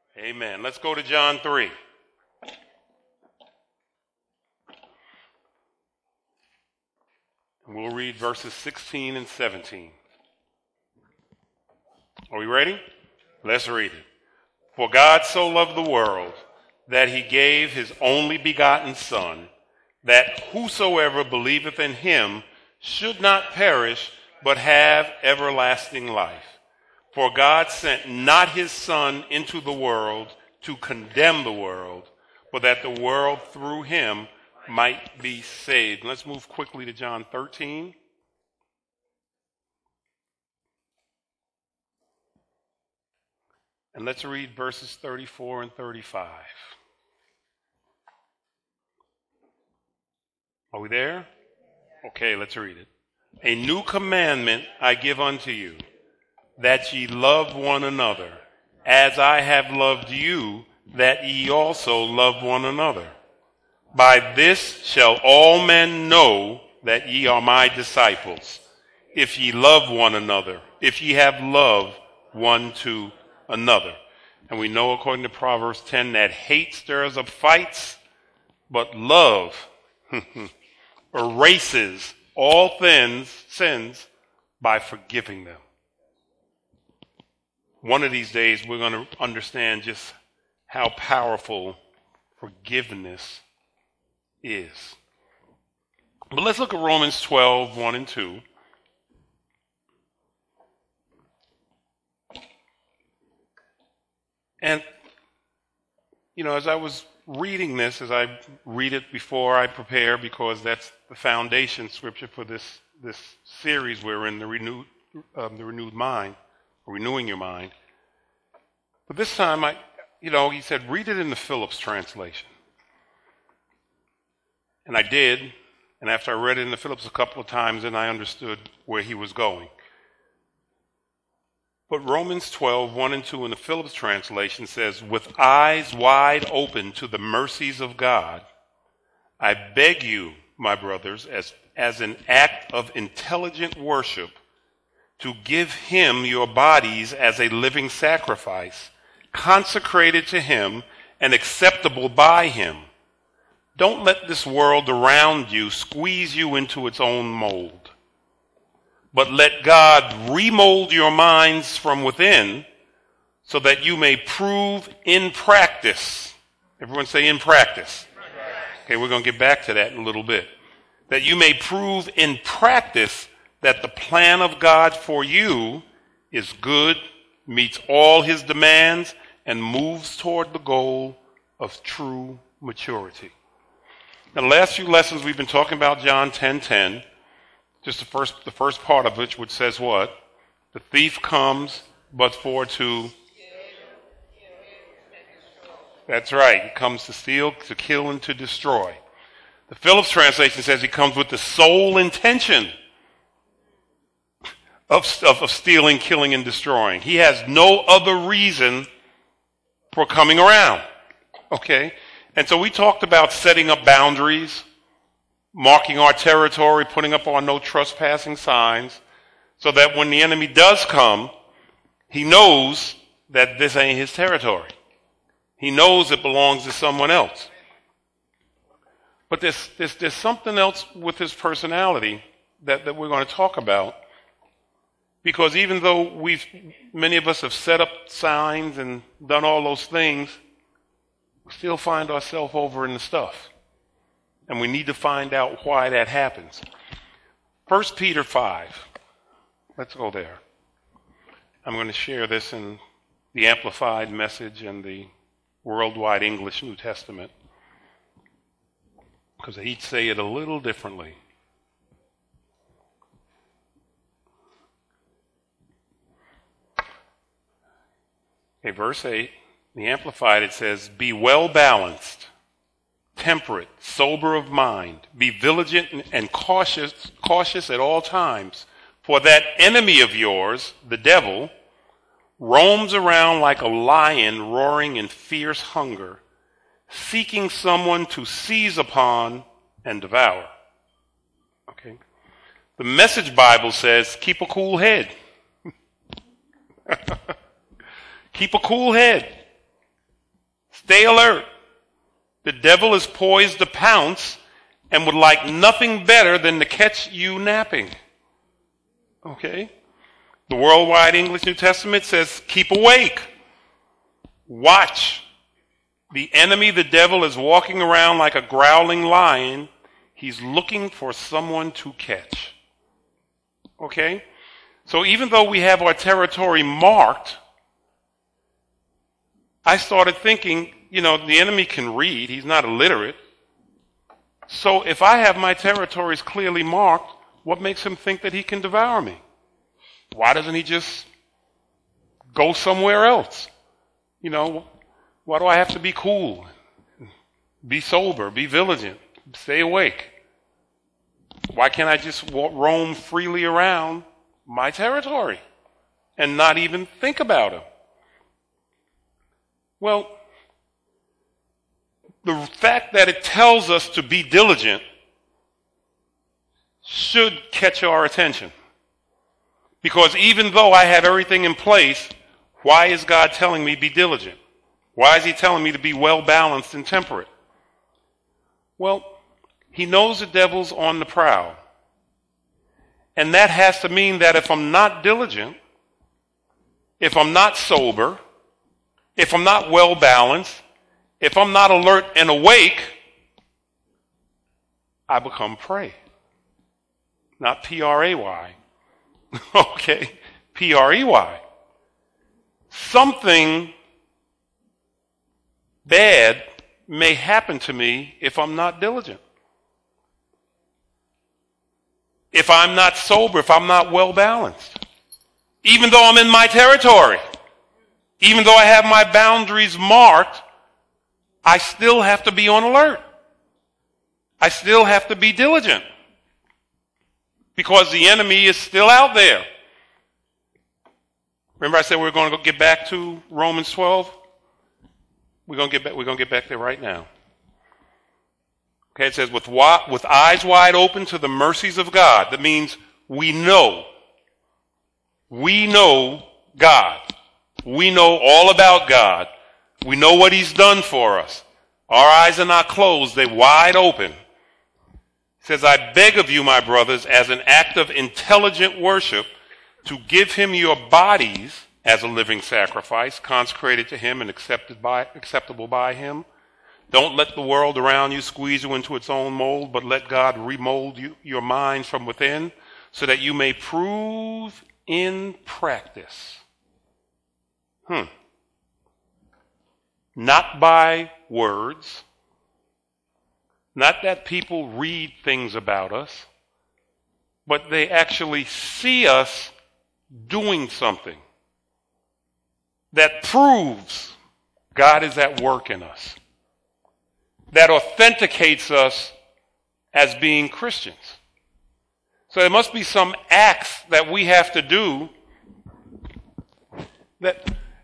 Amen. Let's go to John 3. And we'll read verses 16 and 17. Are we ready? Let's read it. For God so loved the world that he gave his only begotten Son, that whosoever believeth in him should not perish, but have everlasting life. For God sent not his Son into the world to condemn the world, but that the world through him might be saved. Let's move quickly to John 13. And let's read verses 34 and 35. Are we there? Okay, let's read it. A new commandment I give unto you, that ye love one another, as I have loved you, that ye also love one another. By this shall all men know that ye are my disciples, if ye love one another, if ye have love one to another. And we know according to Proverbs 10 that hate stirs up fights, but love erases all sins by forgiving them. One of these days we're going to understand just how powerful forgiveness is. But let's look at Romans 12, 1 and 2. And, as I was reading this, as I read it before I prepare, because that's the foundation scripture for this series we're in, the renewed mind, or renewing your mind. But this time, he said, read it in the Phillips translation. And I did, and after I read it in the Phillips a couple of times, then I understood where he was going. But Romans 12, 1 and 2 in the Phillips translation says, with eyes wide open to the mercies of God, I beg you, my brothers, as an act of intelligent worship, to give him your bodies as a living sacrifice, consecrated to him and acceptable by him. Don't let this world around you squeeze you into its own mold. But let God remold your minds from within so that you may prove in practice. Everyone say in practice. Okay, we're going to get back to that in a little bit. That you may prove in practice that the plan of God for you is good, meets all his demands, and moves toward the goal of true maturity. Now, the last few lessons we've been talking about John 10:10. Just the first part of which says what? The thief comes but for to... That's right. He comes to steal, to kill, and to destroy. The Phillips translation says he comes with the sole intention of stealing, killing, and destroying. He has no other reason for coming around. Okay? And so we talked about setting up boundaries, marking our territory, putting up our no trespassing signs, so that when the enemy does come, he knows that this ain't his territory. He knows it belongs to someone else. But there's something else with his personality that we're going to talk about, because even though many of us have set up signs and done all those things, we still find ourselves over in the stuff. And we need to find out why that happens. 1 Peter 5. Let's go there. I'm going to share this in the Amplified Message and the Worldwide English New Testament, because they each say it a little differently. Okay, verse 8, the Amplified, it says, be well balanced, temperate, sober of mind, be vigilant and cautious at all times, for that enemy of yours, the devil, roams around like a lion roaring in fierce hunger, seeking someone to seize upon and devour. Okay. The Message Bible says, keep a cool head. Keep a cool head. Stay alert. The devil is poised to pounce and would like nothing better than to catch you napping. Okay? The Worldwide English New Testament says, keep awake. Watch. The enemy, the devil, is walking around like a growling lion. He's looking for someone to catch. Okay? So even though we have our territory marked, I started thinking, the enemy can read. He's not illiterate. So if I have my territories clearly marked, what makes him think that he can devour me? Why doesn't he just go somewhere else? Why do I have to be cool, be sober, be vigilant, stay awake? Why can't I just roam freely around my territory and not even think about him? Well, the fact that it tells us to be diligent should catch our attention. Because even though I have everything in place, why is God telling me be diligent? Why is he telling me to be well-balanced and temperate? Well, he knows the devil's on the prowl. And that has to mean that if I'm not diligent, if I'm not sober, if I'm not well-balanced, if I'm not alert and awake, I become prey. Not P-R-A-Y. Okay, P-R-E-Y. Something bad may happen to me if I'm not diligent. If I'm not sober, if I'm not well-balanced. Even though I'm in my territory, even though I have my boundaries marked, I still have to be on alert. I still have to be diligent. Because the enemy is still out there. Remember I said we were going to get back to Romans 12? We're going to get back there right now. Okay, it says, with eyes wide open to the mercies of God. That means we know. We know God. We know all about God. We know what he's done for us. Our eyes are not closed. They're wide open. It says, I beg of you, my brothers, as an act of intelligent worship, to give him your bodies as a living sacrifice, consecrated to him and acceptable by him. Don't let the world around you squeeze you into its own mold, but let God remold your mind from within, so that you may prove in practice. Not by words. Not that people read things about us, but they actually see us doing something that proves God is at work in us, that authenticates us as being Christians. So there must be some acts that we have to do that.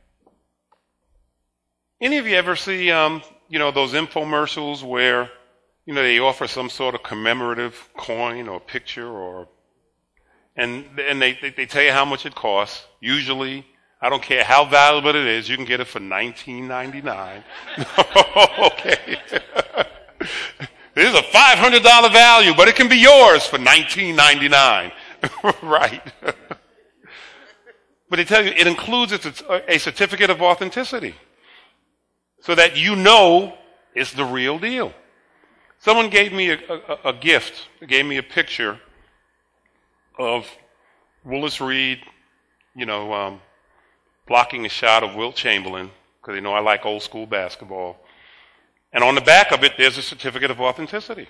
Any of you ever see, those infomercials where, they offer some sort of commemorative coin or picture and they tell you how much it costs. Usually, I don't care how valuable it is, you can get it for $19.99. Okay. This is a $500 value, but it can be yours for $19.99. Right. But they tell you it includes a certificate of authenticity, so that it's the real deal. Someone gave me a gift. They gave me a picture of Willis Reed, blocking a shot of Wilt Chamberlain, because they know I like old school basketball. And on the back of it, there's a certificate of authenticity.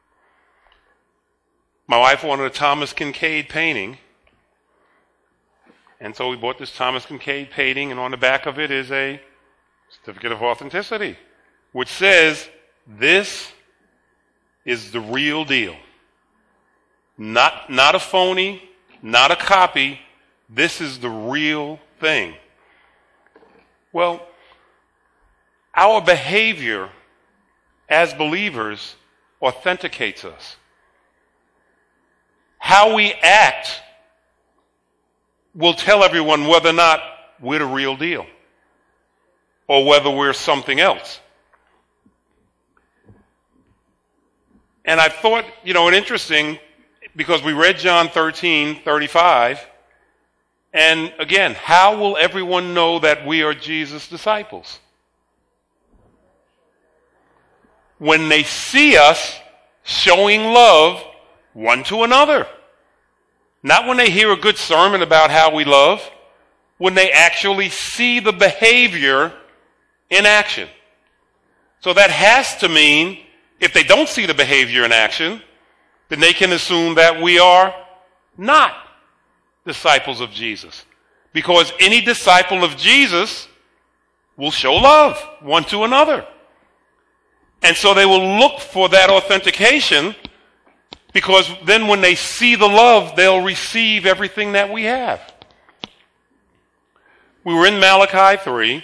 My wife wanted a Thomas Kinkade painting, and so we bought this Thomas Kinkade painting, and on the back of it is a certificate of authenticity, which says, this is the real deal. Not a phony, not a copy. This is the real thing. Well, our behavior as believers authenticates us. How we act will tell everyone whether or not we're the real deal, or whether we're something else. And I thought, it interesting, because we read John 13:35, and again, how will everyone know that we are Jesus' disciples? When they see us showing love one to another. Not when they hear a good sermon about how we love, when they actually see the behavior in action. So that has to mean, if they don't see the behavior in action, then they can assume that we are not disciples of Jesus. Because any disciple of Jesus will show love one to another. And so they will look for that authentication, because then when they see the love, they'll receive everything that we have. We were in Malachi 3,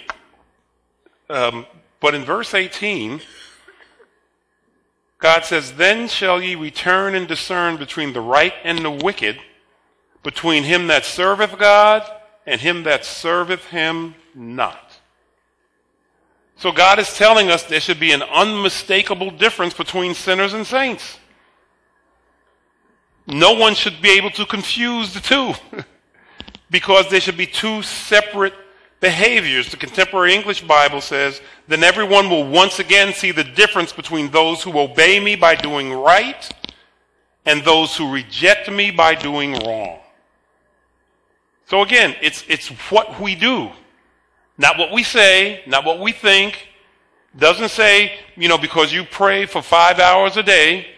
but in verse 18, God says, "Then shall ye return and discern between the right and the wicked, between him that serveth God and him that serveth him not." So God is telling us there should be an unmistakable difference between sinners and saints. No one should be able to confuse the two because there should be two separate behaviors. The Contemporary English Bible says, "Then everyone will once again see the difference between those who obey me by doing right and those who reject me by doing wrong." So again, it's what we do. Not what we say, not what we think. Doesn't say, because you pray for 5 hours a day.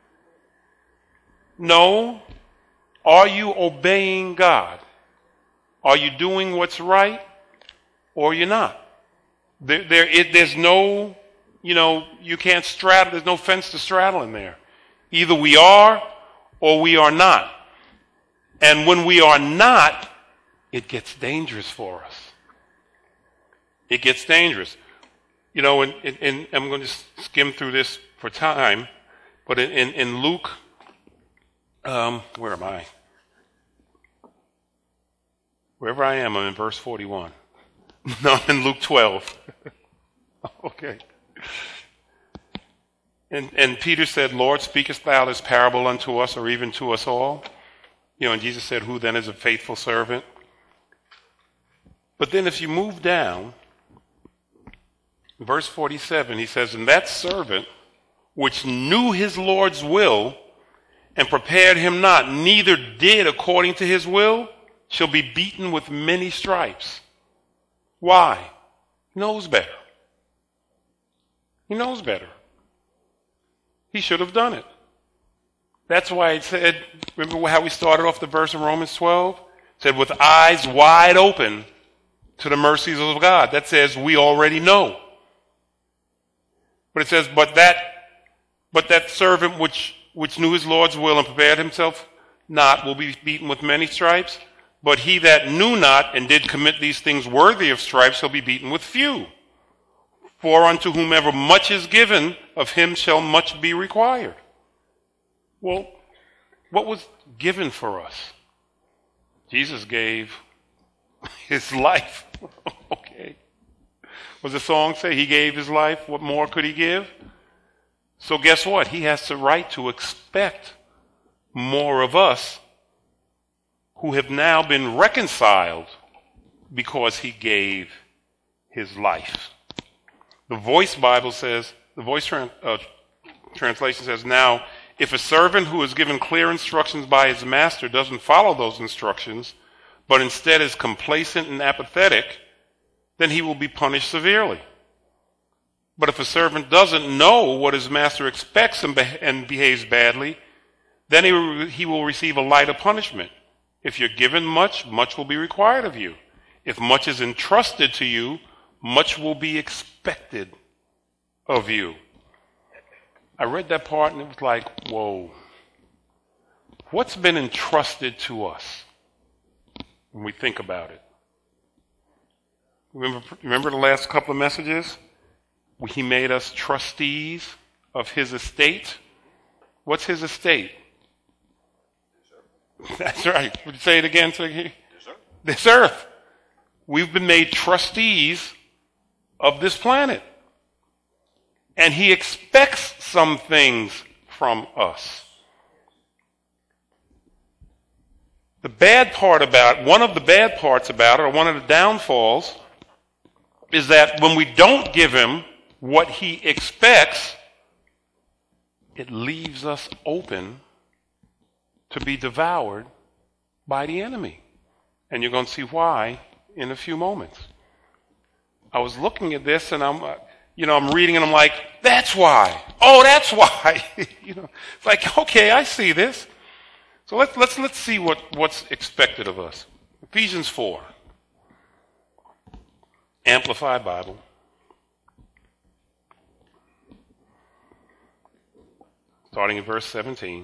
No. Are you obeying God? Are you doing what's right, or you're not? There's no, you can't straddle, there's no fence to straddle in there. Either we are or we are not. And when we are not, it gets dangerous for us. It gets dangerous. And I'm going to skim through this for time, but in Luke, where am I? Wherever I am, I'm in verse 41. No, I'm in Luke 12. Okay. And Peter said, "Lord, speakest thou this parable unto us, or even to us all?" And Jesus said, "Who then is a faithful servant?" But then if you move down, verse 47, he says, "And that servant which knew his Lord's will and prepared him not, neither did according to his will, shall be beaten with many stripes." Why? He knows better. He knows better. He should have done it. That's why it said, remember how we started off the verse in Romans 12? It said, "With eyes wide open to the mercies of God." That says we already know. But it says, but that servant which knew his Lord's will and prepared himself not will be beaten with many stripes. But he that knew not and did commit these things worthy of stripes shall be beaten with few. For unto whomever much is given, of him shall much be required. Well, what was given for us? Jesus gave his life. Okay. What does the song say? He gave his life. What more could he give? So guess what? He has the right to expect more of us who have now been reconciled because he gave his life. The Voice Bible says, the Voice translation says, "Now, if a servant who is given clear instructions by his master doesn't follow those instructions, but instead is complacent and apathetic, then he will be punished severely. But if a servant doesn't know what his master expects and behaves badly, then he will receive a lighter punishment. If you're given much, much will be required of you. If much is entrusted to you, much will be expected of you." I read that part and it was like, whoa. What's been entrusted to us when we think about it? Remember the last couple of messages? He made us trustees of his estate. What's his estate? That's right. Would you say it again? This earth. We've been made trustees of this planet. And he expects some things from us. The bad part about, one of the bad parts about it, or one of the downfalls, is that when we don't give him what he expects, it leaves us open to be devoured by the enemy. And you're going to see why in a few moments. I was looking at this and I'm reading and I'm like, that's why. Oh, that's why. It's like, okay, I see this. So let's see what's expected of us. Ephesians 4. Amplified Bible. Starting at verse 17.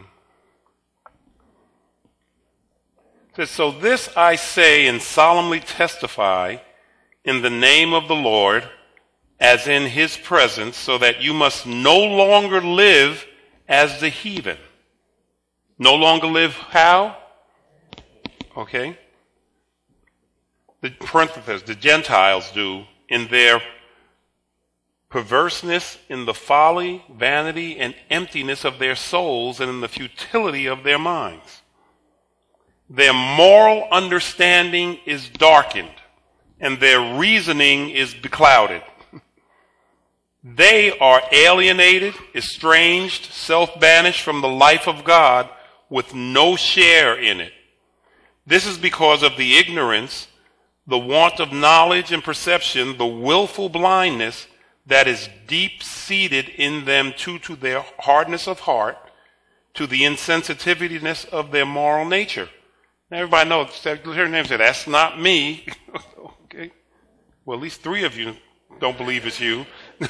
It says, so this I say and solemnly testify in the name of the Lord, as in his presence, so that you must no longer live as the heathen. No longer live how? Okay. The Gentiles do in their perverseness, in the folly, vanity, and emptiness of their souls, and in the futility of their minds. Their moral understanding is darkened, and their reasoning is beclouded. They are alienated, estranged, self-banished from the life of God with no share in it. This is because of the ignorance, the want of knowledge and perception, the willful blindness that is deep-seated in them to their hardness of heart, to the insensitiveness of their moral nature. Now everybody knows, hear your name say, that's not me. Okay. Well, at least 3 of you don't believe it's you.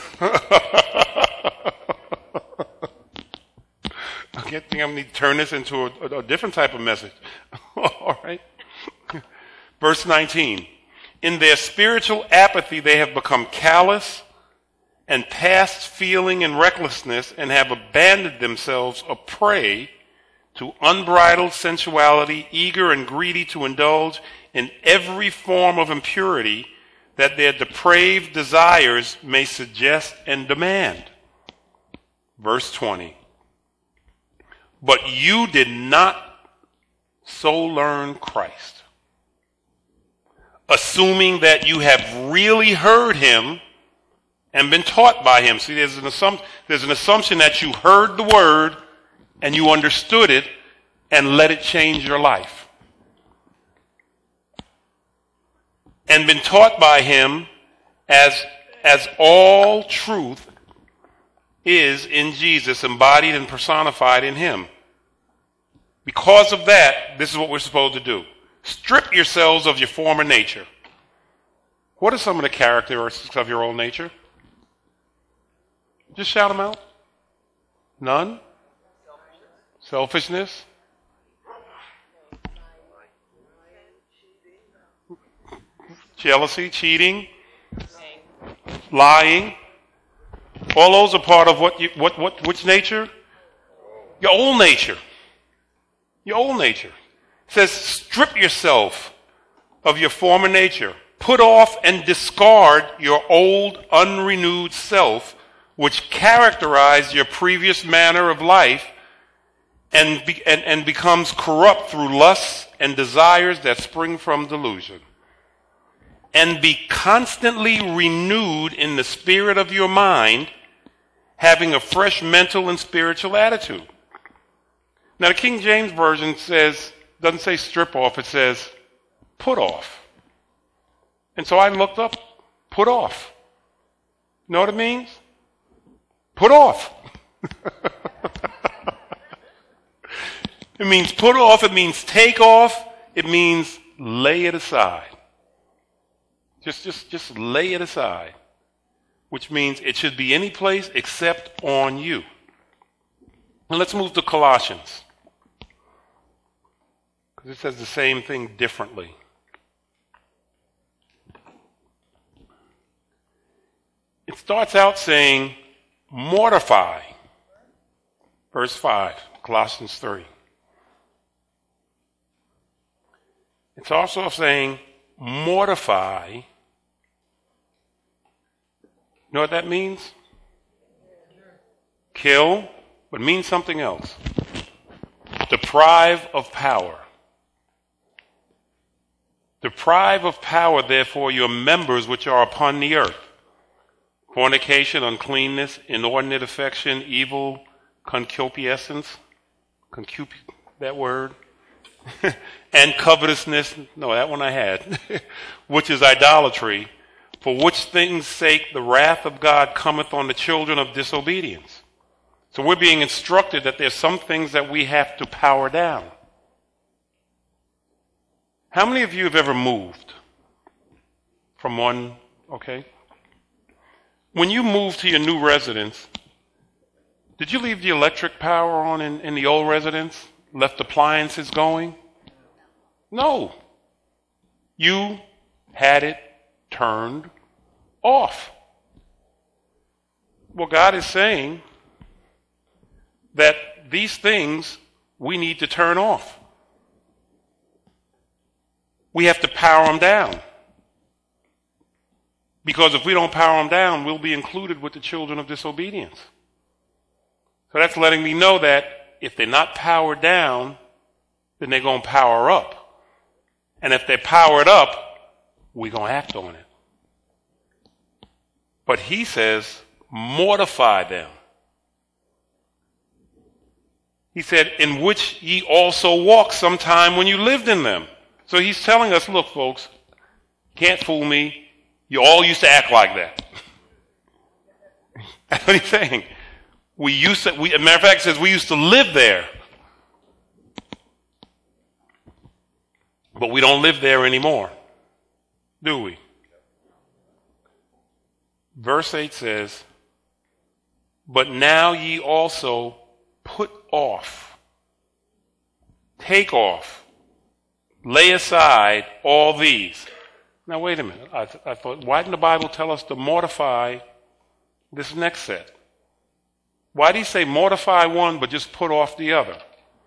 I think I need to turn this into a different type of message. All right. Verse 19. In their spiritual apathy, they have become callous and past feeling and recklessness, and have abandoned themselves a prey to unbridled sensuality, eager and greedy to indulge in every form of impurity that their depraved desires may suggest and demand. Verse 20. But you did not so learn Christ, assuming that you have really heard him and been taught by him. See, there's an assumption that you heard the word and you understood it and let it change your life. And been taught by him as all truth is in Jesus, embodied and personified in him. Because of that, this is what we're supposed to do. Strip yourselves of your former nature. What are some of the characteristics of your old nature? Just shout them out. None? Selfishness? Jealousy, cheating, lying. All those are part of which nature? Your old nature. Your old nature. It says, strip yourself of your former nature. Put off and discard your old, unrenewed self, which characterized your previous manner of life and becomes corrupt through lusts and desires that spring from delusion. And be constantly renewed in the spirit of your mind, having a fresh mental and spiritual attitude. Now the King James Version doesn't say strip off, it says put off. And so I looked up, put off. You know what it means? Put off. It means put off, it means take off, it means lay it aside. Just lay it aside. Which means it should be any place except on you. And let's move to Colossians. Because it says the same thing differently. It starts out saying, mortify. Verse 5, Colossians 3. It's also saying, mortify. You know what that means? Kill, but it means something else. Deprive of power. Deprive of power, therefore, your members which are upon the earth. Fornication, uncleanness, inordinate affection, evil, concupiscence, that word, and covetousness, no, that one I had, which is idolatry, for which things' sake the wrath of God cometh on the children of disobedience. So we're being instructed that there's some things that we have to power down. How many of you have ever moved from one, okay? When you moved to your new residence, did you leave the electric power on in the old residence? Left appliances going? No. You had it turned off. Well, God is saying that these things we need to turn off. We have to power them down. Because if we don't power them down, we'll be included with the children of disobedience. So that's letting me know that if they're not powered down, then they're going to power up. And if they're powered up, we're going to act on it. But he says, mortify them. He said, in which ye also walked sometime when you lived in them. So he's telling us, look, folks, can't fool me. You all used to act like that. That's what he's saying. As a matter of fact, it says we used to live there. But we don't live there anymore, do we? Verse 8 says, but now ye also put off, take off, lay aside all these. Now wait a minute. I thought, why didn't the Bible tell us to mortify this next set? Why did he say mortify one but just put off the other?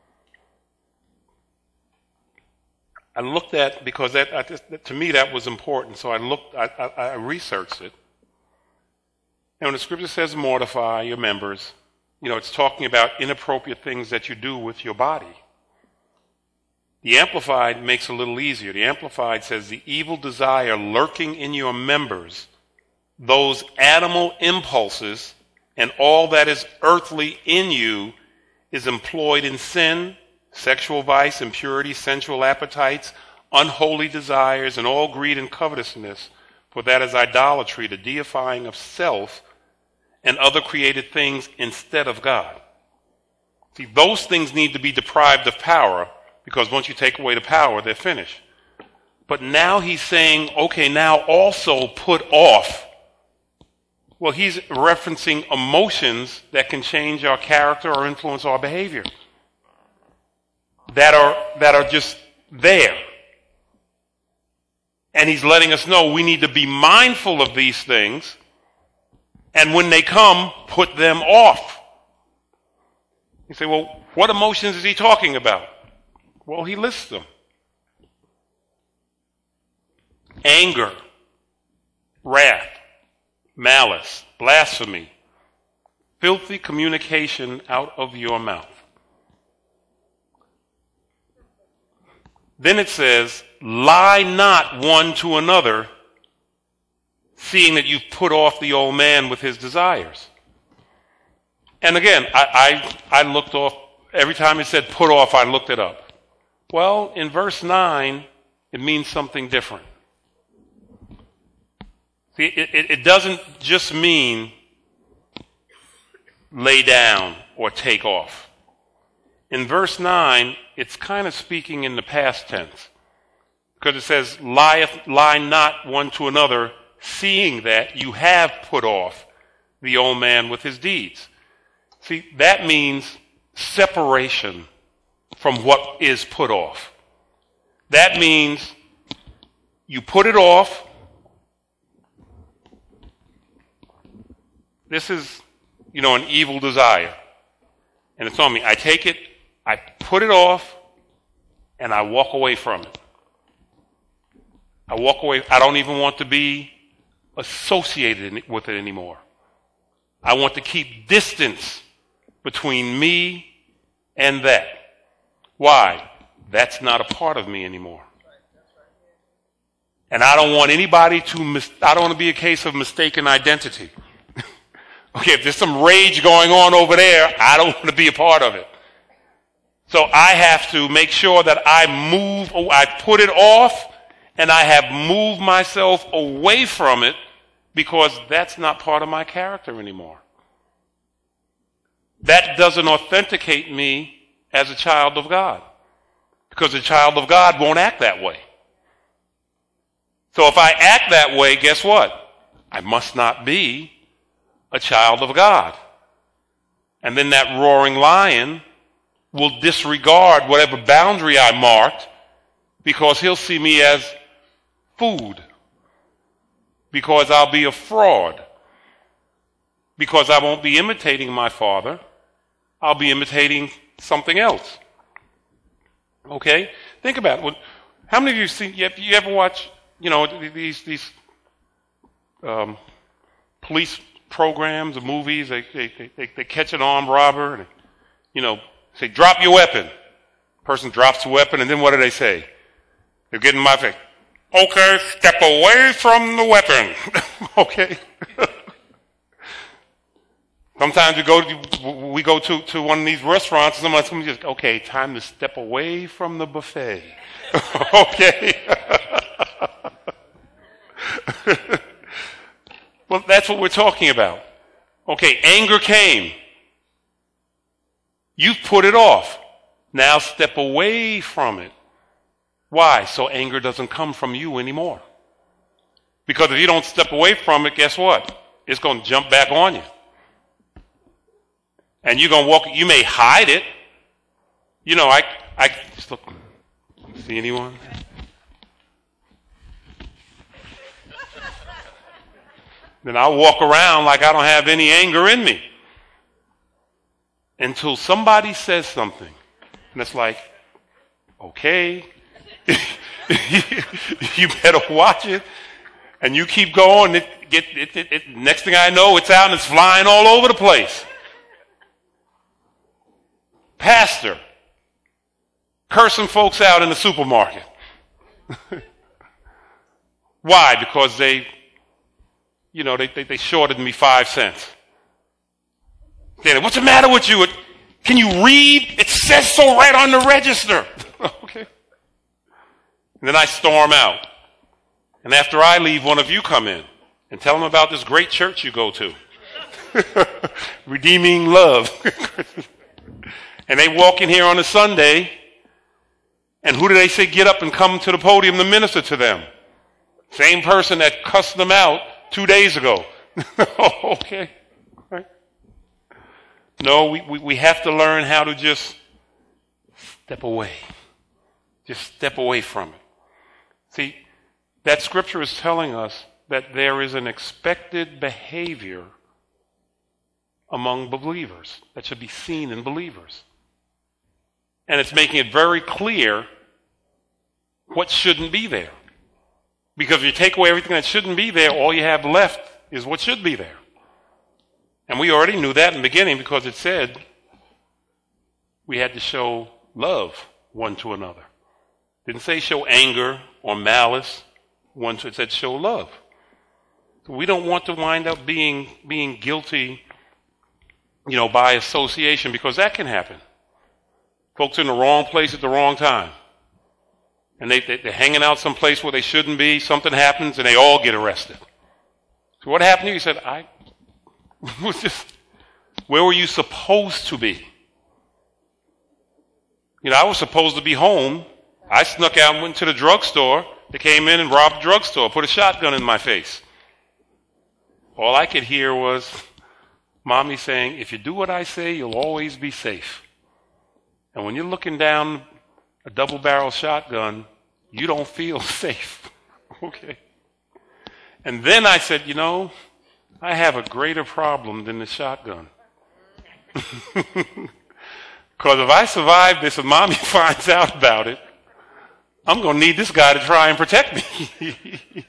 I looked at, because to me that was important, so I researched it. And when the scripture says mortify your members, it's talking about inappropriate things that you do with your body. The Amplified makes it a little easier. The Amplified says the evil desire lurking in your members, those animal impulses, and all that is earthly in you is employed in sin, sexual vice, impurity, sensual appetites, unholy desires, and all greed and covetousness, for that is idolatry, the deifying of self and other created things instead of God. See, those things need to be deprived of power, because once you take away the power, they're finished. But now he's saying, okay, now also put off. Well, he's referencing emotions that can change our character or influence our behavior. That are just there. And he's letting us know we need to be mindful of these things, and when they come, put them off. You say, well, what emotions is he talking about? Well, he lists them. Anger, wrath, malice, blasphemy, filthy communication out of your mouth. Then it says, lie not one to another, seeing that you've put off the old man with his desires. And again, I looked off, every time it said put off, I looked it up. Well, in verse 9, it means something different. See, it doesn't just mean lay down or take off. In verse 9, it's kind of speaking in the past tense. Because it says, lie not one to another, seeing that you have put off the old man with his deeds. See, that means separation from what is put off. That means you put it off. This is, an evil desire. And it's on me. I take it, I put it off, and I walk away from it. I walk away. I don't even want to be associated with it anymore. I want to keep distance between me and that. Why? That's not a part of me anymore. And I don't want anybody I don't want to be a case of mistaken identity. Okay, if there's some rage going on over there, I don't want to be a part of it. So I have to make sure that I put it off, and I have moved myself away from it, because that's not part of my character anymore. That doesn't authenticate me as a child of God, because a child of God won't act that way. So if I act that way, guess what? I must not be a child of God. And then that roaring lion will disregard whatever boundary I marked, because he'll see me as food, because I'll be a fraud, because I won't be imitating my father. I'll be imitating something else. Okay? Think about it. How many of you ever watch, these police programs or movies? They catch an armed robber and, say, drop your weapon. Person drops the weapon, and then what do they say? They're getting in my face. Okay, step away from the weapon. Okay? Sometimes we go to one of these restaurants, and somebody just, okay, time to step away from the buffet. Okay? Well, that's what we're talking about. Okay, anger came. You've put it off. Now step away from it. Why? So anger doesn't come from you anymore. Because if you don't step away from it, guess what? It's going to jump back on you. And you're going to walk, you may hide it. I just look, see anyone? Then I'll walk around like I don't have any anger in me. Until somebody says something. And it's like, okay, you better watch it. And you keep going. Next thing I know, it's out and it's flying all over the place. Pastor, cursing folks out in the supermarket. Why? Because they shorted me 5 cents. What's the matter with you? Can you read? It says so right on the register. Okay. And then I storm out. And after I leave, one of you come in and tell them about this great church you go to. Redeeming Love. And they walk in here on a Sunday, and who do they say get up and come to the podium to minister to them? Same person that cussed them out 2 days ago. Okay. Right. No, we have to learn how to just step away. Just step away from it. See, that scripture is telling us that there is an expected behavior among believers that should be seen in believers. And it's making it very clear what shouldn't be there. Because if you take away everything that shouldn't be there, all you have left is what should be there. And we already knew that in the beginning, because it said we had to show love one to another. It didn't say show anger or malice. It said show love. So we don't want to wind up being guilty, by association, because that can happen. Folks in the wrong place at the wrong time. And they're hanging out someplace where they shouldn't be. Something happens and they all get arrested. So what happened to you? He said, I was just, where were you supposed to be? I was supposed to be home. I snuck out and went to the drugstore. They came in and robbed the drugstore, put a shotgun in my face. All I could hear was Mommy saying, if you do what I say, you'll always be safe. And when you're looking down a double-barrel shotgun, you don't feel safe. Okay. And then I said, I have a greater problem than the shotgun. Because if I survive this and Mommy finds out about it, I'm going to need this guy to try and protect me.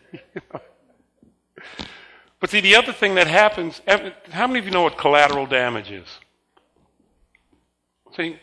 But see, the other thing that happens, how many of you know what collateral damage is? See,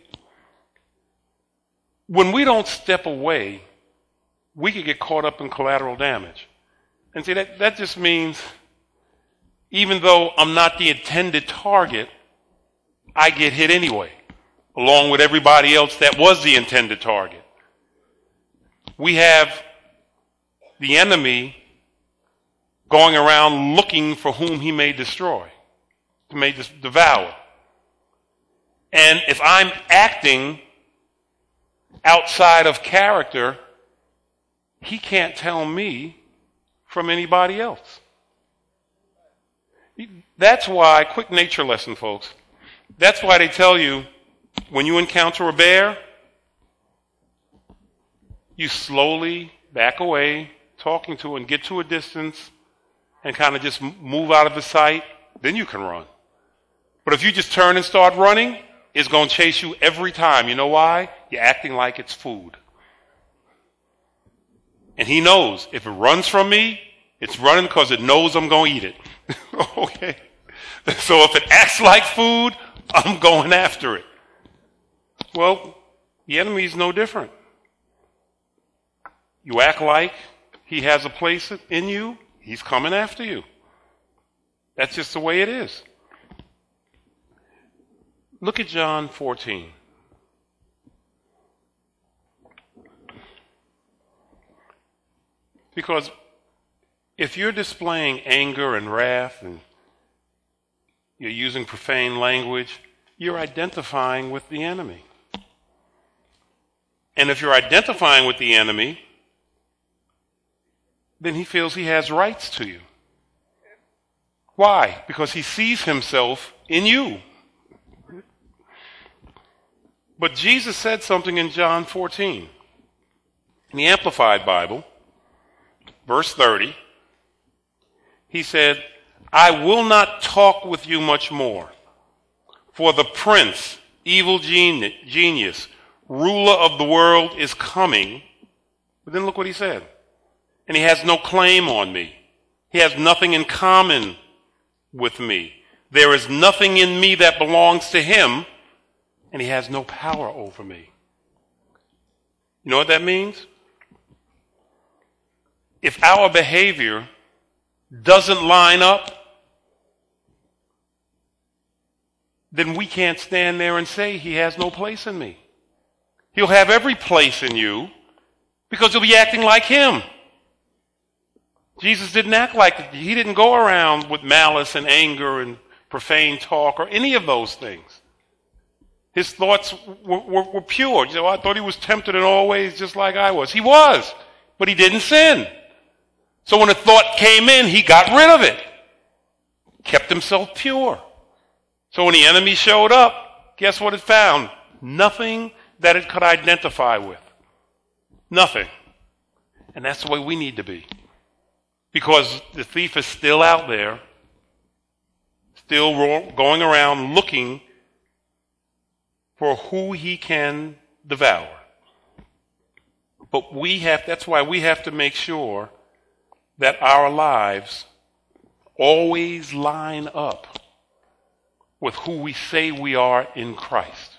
when we don't step away, we could get caught up in collateral damage. And see, that just means even though I'm not the intended target, I get hit anyway, along with everybody else that was the intended target. We have the enemy going around looking for whom he may destroy, may devour. And if I'm acting outside of character, he can't tell me from anybody else. That's why, quick nature lesson, folks, that's why they tell you when you encounter a bear, you slowly back away, talking to it, and get to a distance and kind of just move out of the sight, then you can run. But if you just turn and start running, it's going to chase you every time. You know why? You're acting like it's food. And he knows if it runs from me, it's running because it knows I'm going to eat it. Okay? So if it acts like food, I'm going after it. Well, the enemy is no different. You act like he has a place in you, he's coming after you. That's just the way it is. Look at John 14. Because if you're displaying anger and wrath and you're using profane language, you're identifying with the enemy. And if you're identifying with the enemy, then he feels he has rights to you. Why? Because he sees himself in you. But Jesus said something in John 14. In the Amplified Bible, verse 30, he said, I will not talk with you much more, for the prince, evil genius, ruler of the world is coming. But then look what he said. And he has no claim on me. He has nothing in common with me. There is nothing in me that belongs to him, and he has no power over me. You know what that means? If our behavior doesn't line up, then we can't stand there and say he has no place in me. He'll have every place in you because you'll be acting like him. Jesus didn't act like it. He didn't go around with malice and anger and profane talk or any of those things. His thoughts were pure. You know, I thought he was tempted in all ways just like I was. He was, but he didn't sin. So when a thought came in, he got rid of it. Kept himself pure. So when the enemy showed up, guess what it found? Nothing that it could identify with. Nothing. And that's the way we need to be. Because the thief is still out there, still going around looking for who he can devour. But that's why we have to make sure that our lives always line up with who we say we are in Christ.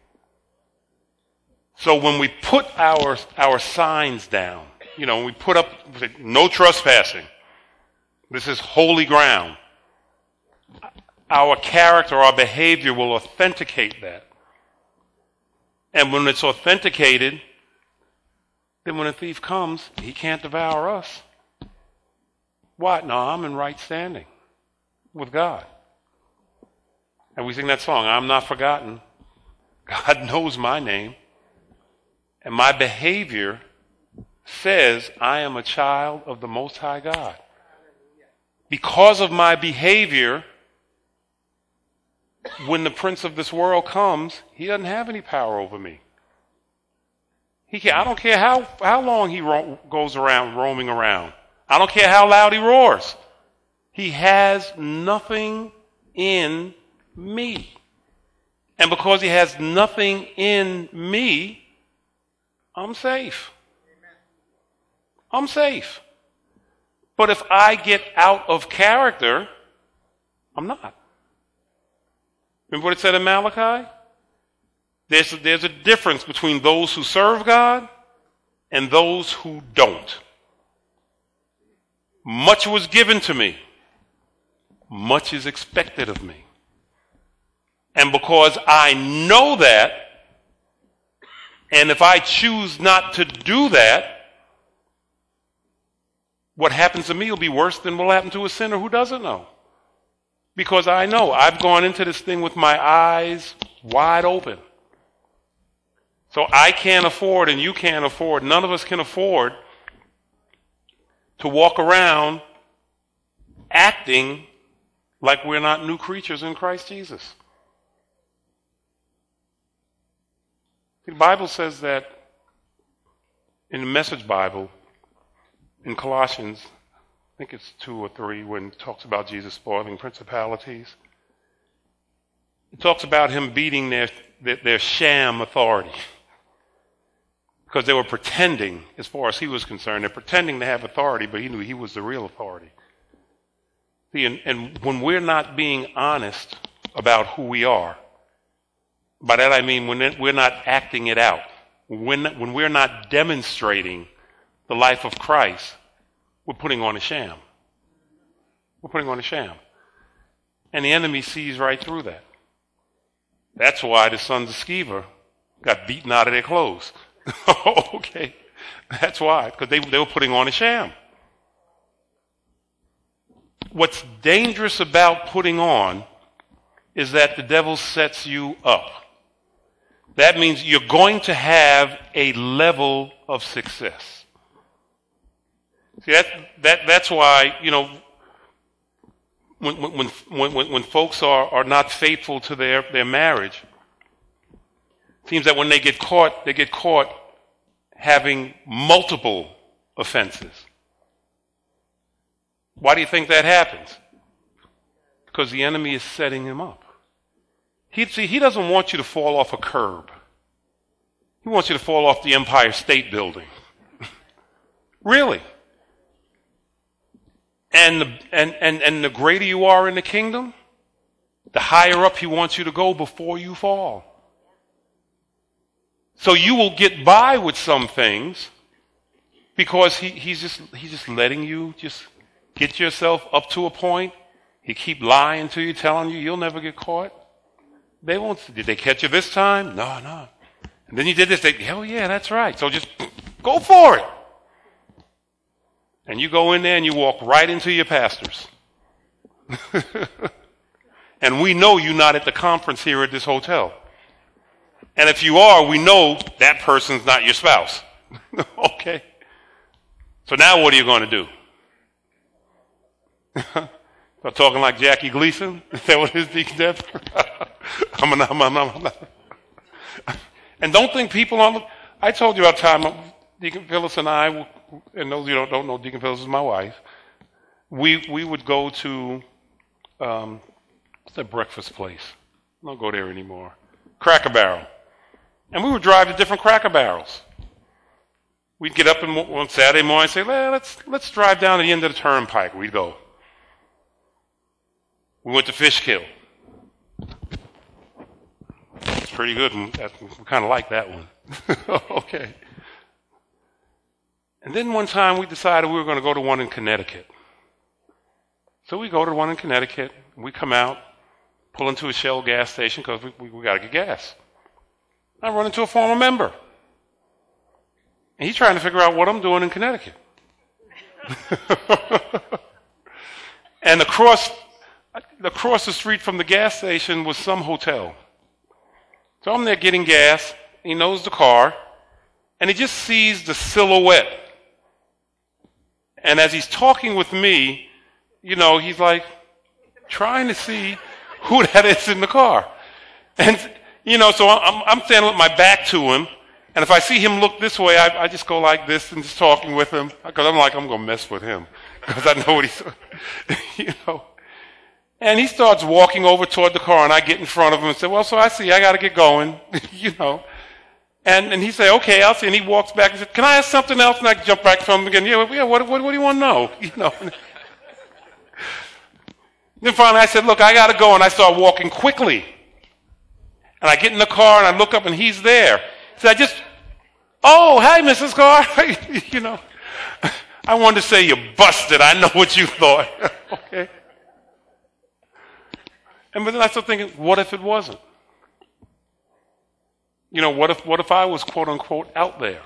So when we put our signs down, you know, we put up no trespassing. This is holy ground. Our character, our behavior will authenticate that. And when it's authenticated, then when a thief comes, he can't devour us. What? No, I'm in right standing with God. And we sing that song, I'm not forgotten. God knows my name. And my behavior says I am a child of the Most High God. Because of my behavior, when the prince of this world comes, he doesn't have any power over me. I don't care how long he goes around, roaming around. I don't care how loud he roars. He has nothing in me. And because he has nothing in me, I'm safe. I'm safe. But if I get out of character, I'm not. Remember what it said in Malachi? There's a difference between those who serve God and those who don't. Much was given to me. Much is expected of me. And because I know that, and if I choose not to do that, what happens to me will be worse than what will happen to a sinner who doesn't know. Because I know I've gone into this thing with my eyes wide open. So I can't afford, and you can't afford, none of us can afford to walk around acting like we're not new creatures in Christ Jesus. The Bible says that in the Message Bible, in Colossians, I think it's 2 or 3, when it talks about Jesus spoiling principalities, it talks about him beating their sham authority. Because they were pretending, as far as he was concerned, they're pretending to have authority, but he knew he was the real authority. See, and when we're not being honest about who we are, by that I mean when we're not acting it out, when we're not demonstrating the life of Christ, we're putting on a sham. We're putting on a sham. And the enemy sees right through that. That's why the sons of Sceva got beaten out of their clothes. Okay. That's why. Because they were putting on a sham. What's dangerous about putting on is that the devil sets you up. That means you're going to have a level of success. See, that's why, when folks are not faithful to their marriage, it seems that when they get caught having multiple offenses. Why do you think that happens? Because the enemy is setting him up. He doesn't want you to fall off a curb. He wants you to fall off the Empire State Building. Really. And the greater you are in the kingdom, the higher up he wants you to go before you fall. So you will get by with some things because he's just letting you just get yourself up to a point. He keep lying to you, telling you you'll never get caught. They won't. Did they catch you this time? No. And then you did this. Hell yeah, that's right. So just go for it. And you go in there and you walk right into your pastors. And we know you're not at the conference here at this hotel. And if you are, we know that person's not your spouse. Okay. So now what are you going to do? Start talking like Jackie Gleason? Is that what his deacon did? And don't think people I told you about time, Deacon Phyllis and I, and those of you who don't know, Deacon Phyllis is my wife. We would go to, what's that breakfast place? I don't go there anymore. Cracker Barrel. And we would drive to different Cracker Barrels. We'd get up on Saturday morning and say, let's drive down to the end of the turnpike. We'd go. We went to Fishkill. It's pretty good. We kind of like that one. Okay. And then one time we decided we were going to go to one in Connecticut. So we go to one in Connecticut. We come out, pull into a Shell gas station because we got to get gas. I run into a former member. And he's trying to figure out what I'm doing in Connecticut. And across the street from the gas station was some hotel. So I'm there getting gas. He knows the car. And he just sees the silhouette. And as he's talking with me, he's like trying to see who that is in the car. And, so I'm standing with my back to him. And if I see him look this way, I just go like this and just talking with him. Because I'm going to mess with him. Because I know what he's, And he starts walking over toward the car, and I get in front of him and say, well, so I see, I got to get going, And he say, okay, I'll see. And he walks back and says, can I ask something else? And I jump back to him again. Yeah, what do you want to know? Then finally I said, look, I got to go. And I start walking quickly. And I get in the car and I look up and he's there. So oh, hey, Mrs. Carr. You know, I wanted to say you're busted. I know what you thought. Okay. And but then I started thinking, what if it wasn't? You know, what if I was quote unquote out there?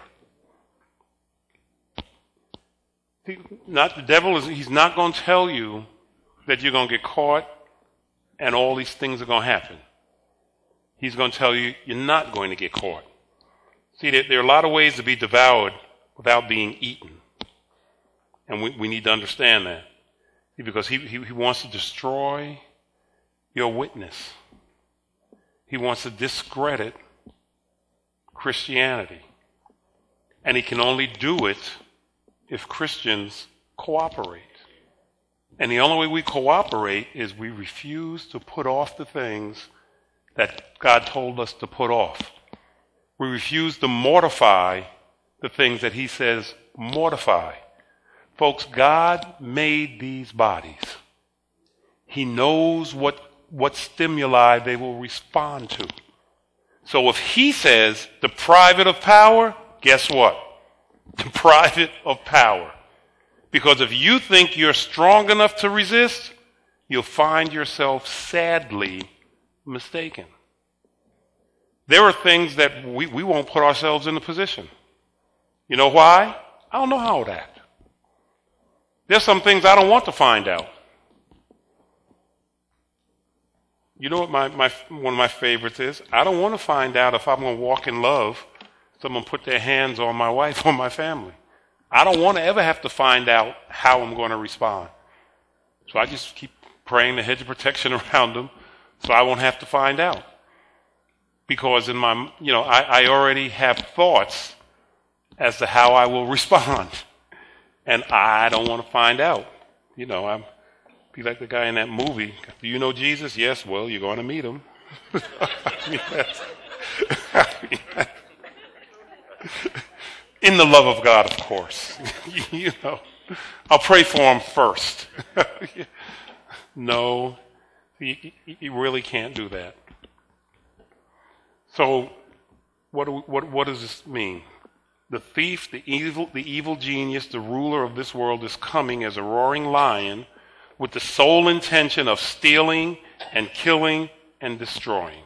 The devil he's not going to tell you that you're going to get caught and all these things are going to happen. He's going to tell you you're not going to get caught. See, there are a lot of ways to be devoured without being eaten. And we need to understand that. Because he wants to destroy your witness. He wants to discredit Christianity. And he can only do it if Christians cooperate. And the only way we cooperate is we refuse to put off the things that God told us to put off. We refuse to mortify the things that he says mortify. Folks, God made these bodies. He knows what stimuli they will respond to. So if he says deprive it of power, guess what? Deprive it of power. Because if you think you're strong enough to resist, you'll find yourself sadly mistaken. There are things that we won't put ourselves in a position. You know why? I don't know how to act. There's some things I don't want to find out. You know what one of my favorites is? I don't want to find out if I'm going to walk in love, someone put their hands on my wife or my family. I don't want to ever have to find out how I'm going to respond. So I just keep praying the hedge of protection around them so I won't have to find out. Because in my, I already have thoughts as to how I will respond. And I don't want to find out. I'm be like the guy in that movie. Do you know Jesus? Yes. Well, you're going to meet him. In the love of God, of course. I'll pray for him first. No, you really can't do that. So, what does this mean? The thief, the evil genius, the ruler of this world is coming as a roaring lion with the sole intention of stealing and killing and destroying.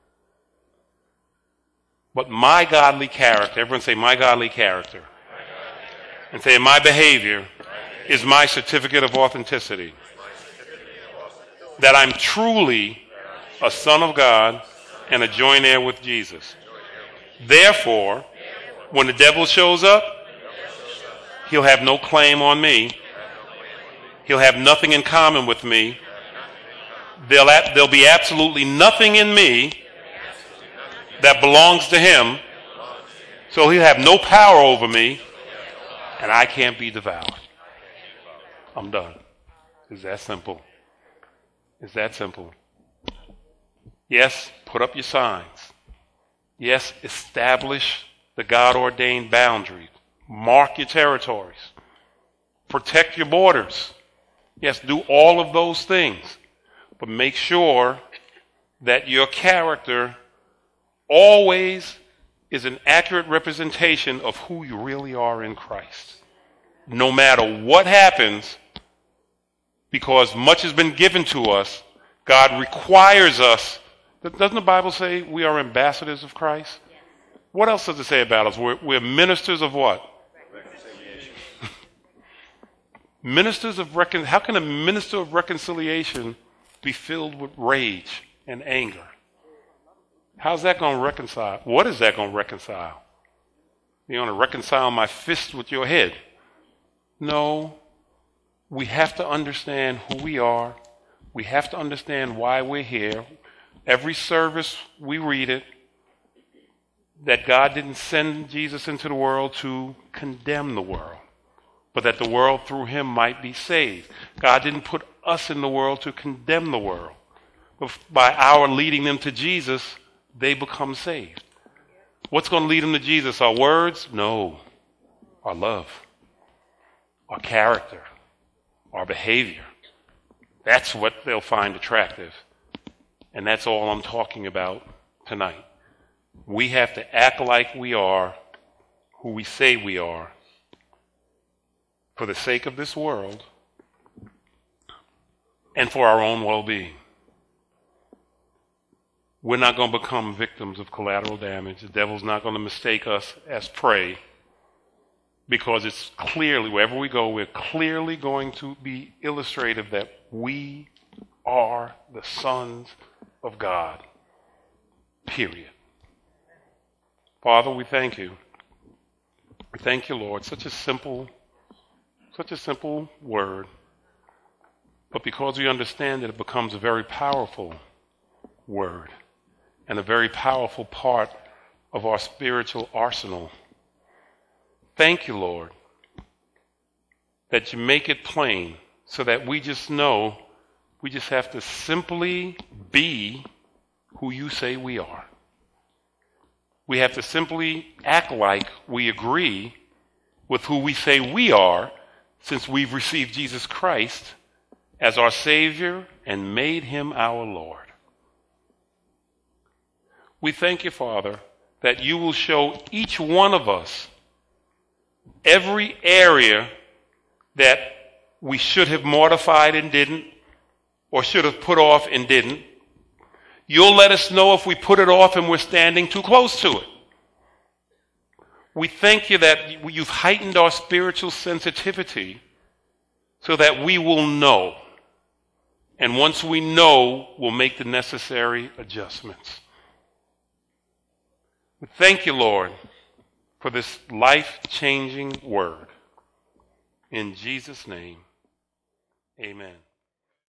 But my godly character, everyone say my godly character, and say my behavior is my certificate of authenticity. That I'm truly a son of God and a joint heir with Jesus. Therefore, when the devil shows up, he'll have no claim on me. He'll have nothing in common with me. There'll be absolutely nothing in me that belongs to him. So he'll have no power over me, and I can't be devoured. I'm done. It's that simple. It's that simple. Yes, put up your signs. Yes, establish the God-ordained boundaries. Mark your territories. Protect your borders. Yes, do all of those things. But make sure that your character always is an accurate representation of who you really are in Christ. No matter what happens, because much has been given to us, God requires us. Doesn't the Bible say we are ambassadors of Christ? What else does it say about us? We're ministers of what? Ministers of how can a minister of reconciliation be filled with rage and anger? How's that going to reconcile? What is that going to reconcile? You're going to reconcile my fist with your head? No. We have to understand who we are. We have to understand why we're here. Every service, we read it, that God didn't send Jesus into the world to condemn the world, but that the world through him might be saved. God didn't put us in the world to condemn the world, but by our leading them to Jesus, they become saved. What's going to lead them to Jesus? Our words? No. Our love, our character, our behavior. That's what they'll find attractive. And that's all I'm talking about tonight. We have to act like we are who we say we are for the sake of this world and for our own well-being. We're not going to become victims of collateral damage. The devil's not going to mistake us as prey, because it's clearly, wherever we go, we're clearly going to be illustrative that we are the sons of God. Period. Father, we thank you. We thank you, Lord. Such a simple word. But because we understand it, it becomes a very powerful word and a very powerful part of our spiritual arsenal. Thank you, Lord, that you make it plain so that we just know we just have to simply be who you say we are. We have to simply act like we agree with who we say we are, since we've received Jesus Christ as our Savior and made him our Lord. We thank you, Father, that you will show each one of us every area that we should have mortified and didn't, or should have put off and didn't. You'll let us know if we put it off and we're standing too close to it. We thank you that you've heightened our spiritual sensitivity so that we will know. And once we know, we'll make the necessary adjustments. We thank you, Lord, for this life-changing word. In Jesus' name, amen.